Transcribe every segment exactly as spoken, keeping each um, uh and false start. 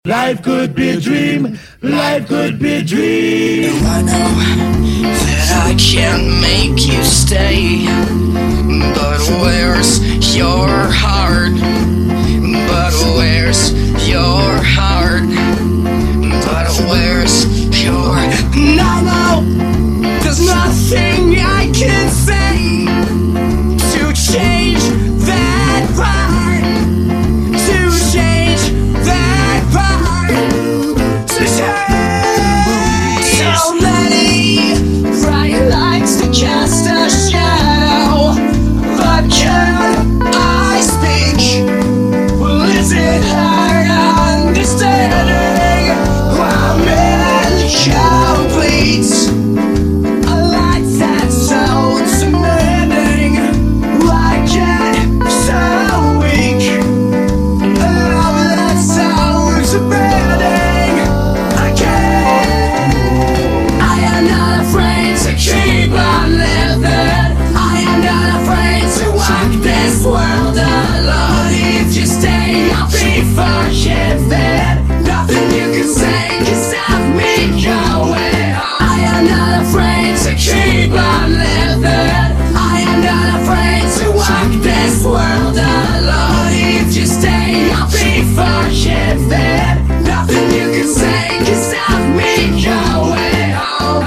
Life could be a dream, life could be a dream. I know that I can't make you stay, but where's your heart? But where's your heart? But where's your... No, no, there's nothing I can say to change that part, to change that part, to change. So many bright lights to cast a shadow, but can I speak? Well, is it hard understanding I'm incomplete? A light that's so demanding, I get so weak. A love that's so demanding, I can't. I am not afraid to keep on living. I am not afraid to walk this world alone. If you stay, I'll be forgiven. Nothing you can say can stop me going on. I am not afraid to keep on living. I am not afraid to walk this world alone. If you stay, I'll be forgiven. Nothing you can say can stop me going on.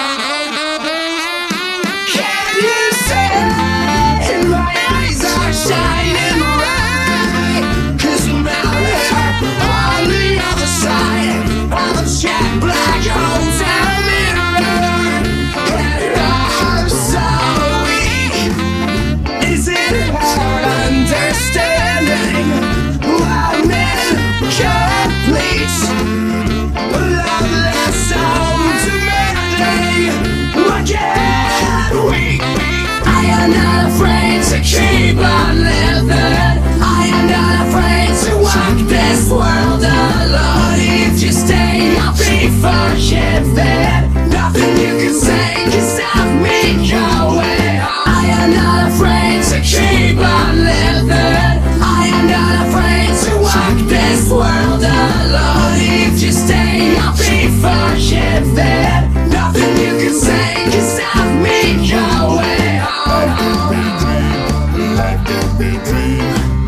Can you see my eyes are shining bright? 'Cause I'm out here on the other side of a jet black hotel mirror, and I'm so weak. Is it hard understanding I'm incomplete? Love that's so demanding, I get weak. I am not afraid to keep on living. I am not afraid to walk this world alone. If you stay, I'll be forgiven. Nothing you can say can stop me going on. I am not afraid to keep on living. I am not afraid to walk this world alone. If you stay, I'll be forgiven. Nothing you can say can stop me going on. Life could be a dream, life could be a dream.